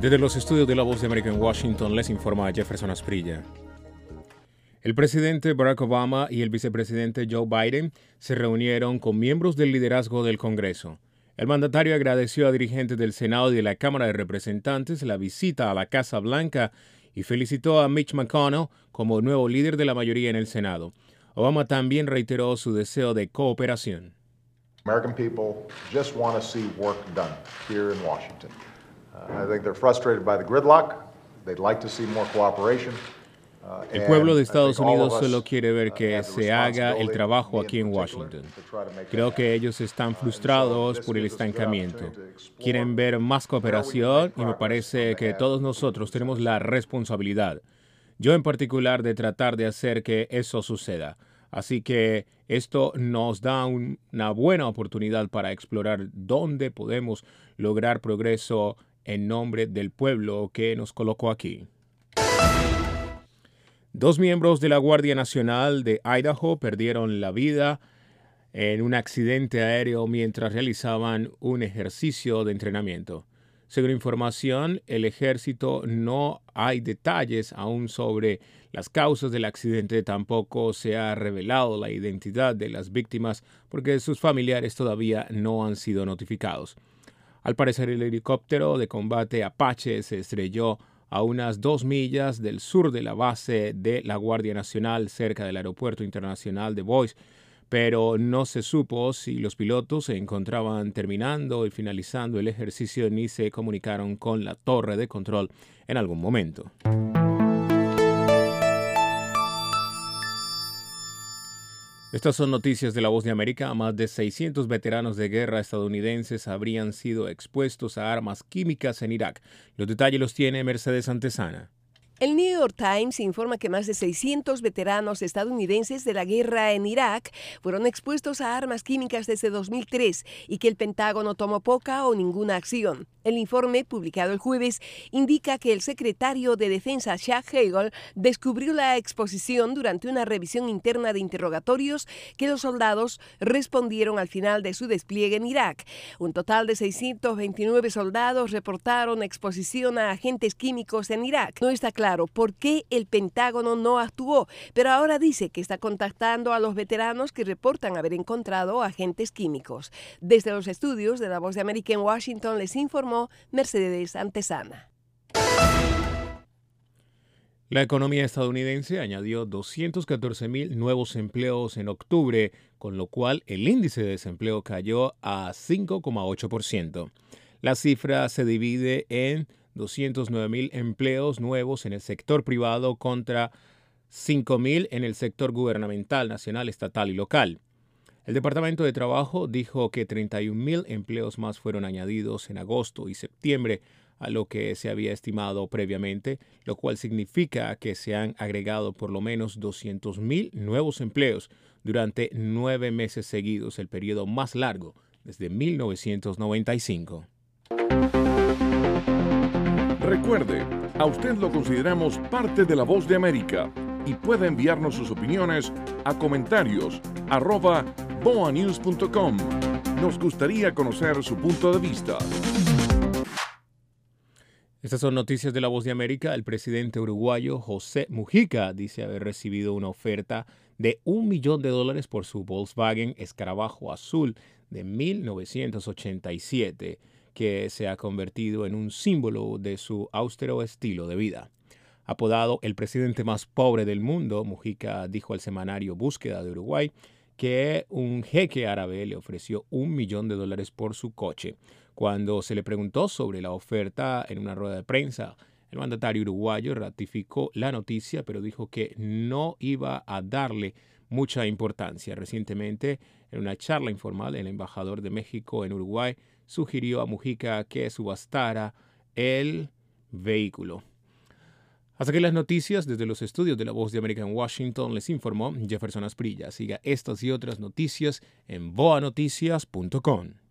Desde los estudios de La Voz de América en Washington les informa Jefferson Asprilla. El presidente Barack Obama y el vicepresidente Joe Biden se reunieron con miembros del liderazgo del Congreso. El mandatario agradeció a dirigentes del Senado y de la Cámara de Representantes la visita a la Casa Blanca y felicitó a Mitch McConnell como nuevo líder de la mayoría en el Senado. Obama también reiteró su deseo de cooperación. American people just want to see work done here in Washington. I think they're frustrated by the gridlock. They'd like to see more cooperation. El pueblo de Estados Unidos solo quiere ver que se haga el trabajo aquí en Washington. Creo que ellos están frustrados por el estancamiento. Quieren ver más cooperación y me parece que todos nosotros tenemos la responsabilidad, yo en particular, de tratar de hacer que eso suceda. Así que esto nos da una buena oportunidad para explorar dónde podemos lograr progreso en nombre del pueblo que nos colocó aquí. 2 miembros de la Guardia Nacional de Idaho perdieron la vida en un accidente aéreo mientras realizaban un ejercicio de entrenamiento. Según información, el ejército no hay detalles aún sobre las causas del accidente. Tampoco se ha revelado la identidad de las víctimas porque sus familiares todavía no han sido notificados. Al parecer, el helicóptero de combate Apache se estrelló a unas 2 millas del sur de la base de la Guardia Nacional cerca del Aeropuerto Internacional de Boise, pero no se supo si los pilotos se encontraban terminando y finalizando el ejercicio ni se comunicaron con la torre de control en algún momento. Estas son noticias de La Voz de América. Más de 600 veteranos de guerra estadounidenses habrían sido expuestos a armas químicas en Irak. Los detalles los tiene Mercedes Antesana. El New York Times informa que más de 600 veteranos estadounidenses de la guerra en Irak fueron expuestos a armas químicas desde 2003 y que el Pentágono tomó poca o ninguna acción. El informe, publicado el jueves, indica que el secretario de Defensa Chuck Hagel descubrió la exposición durante una revisión interna de interrogatorios que los soldados respondieron al final de su despliegue en Irak. Un total de 629 soldados reportaron exposición a agentes químicos en Irak. No está claro por qué el Pentágono no actuó, pero ahora dice que está contactando a los veteranos que reportan haber encontrado agentes químicos. Desde los estudios de La Voz de América en Washington les informó Mercedes Antesana. La economía estadounidense añadió 214,000 nuevos empleos en octubre, con lo cual el índice de desempleo cayó a 5,8%. La cifra se divide en 209,000 empleos nuevos en el sector privado contra 5,000 en el sector gubernamental, nacional, estatal y local. El Departamento de Trabajo dijo que 31,000 empleos más fueron añadidos en agosto y septiembre a lo que se había estimado previamente, lo cual significa que se han agregado por lo menos 200,000 nuevos empleos durante 9 meses seguidos, el periodo más largo desde 1995. Recuerde, a usted lo consideramos parte de La Voz de América y puede enviarnos sus opiniones a comentarios@boanews.com. Nos gustaría conocer su punto de vista. Estas son noticias de La Voz de América. El presidente uruguayo José Mujica dice haber recibido una oferta de $1 millón por su Volkswagen Escarabajo Azul de 1987, que se ha convertido en un símbolo de su austero estilo de vida. Apodado el presidente más pobre del mundo, Mujica dijo al semanario Búsqueda de Uruguay que un jeque árabe le ofreció $1 millón por su coche. Cuando se le preguntó sobre la oferta en una rueda de prensa, el mandatario uruguayo ratificó la noticia, pero dijo que no iba a darle mucha importancia. Recientemente, en una charla informal, el embajador de México en Uruguay sugirió a Mujica que subastara el vehículo. Hasta aquí las noticias desde los estudios de La Voz de América en Washington. Les informó Jefferson Asprilla. Siga estas y otras noticias en boanoticias.com.